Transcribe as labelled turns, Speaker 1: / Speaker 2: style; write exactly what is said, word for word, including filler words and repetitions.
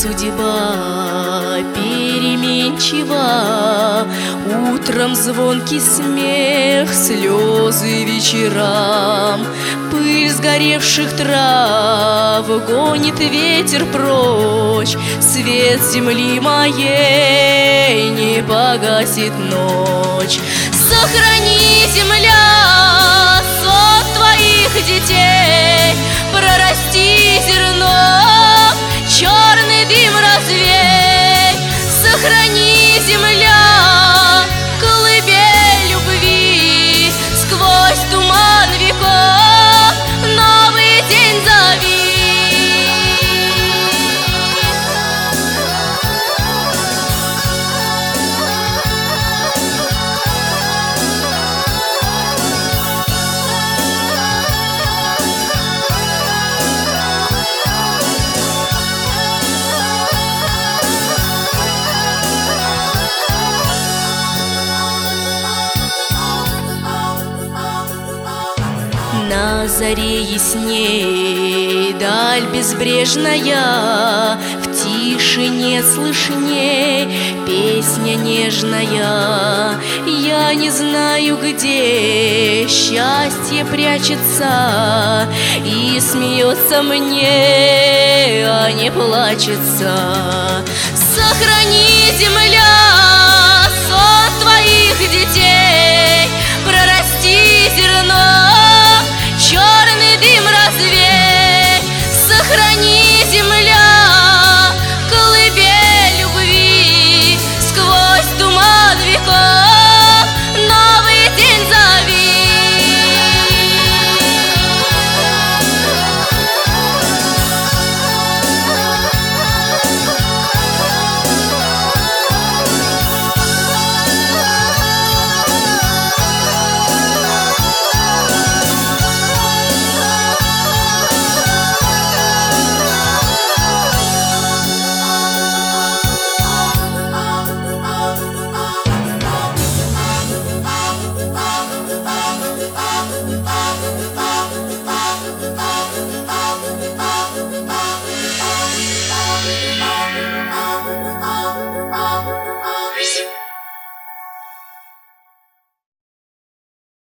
Speaker 1: судьба переменчива. Утром звонкий смех, слезы вечерам. Пыль сгоревших трав гонит ветер прочь. Свет земли моей не погасит ночь. Сохрани, земля, сон твоих детей, прорасти зерно, черный дым развей. Сохрани, земля, колыбель любви, сквозь туман веков новый день зови. На заре ясней даль безбрежная, в тишине слышней песня нежная. Я не знаю, где счастье прячется и смеется мне, а не плачется. Сохрани, земля, сон твоих детей, прорасти зерно, черный дым развей. Сохрани, земля, колыбель любви, сквозь туман веков новый день зови.
Speaker 2: Visit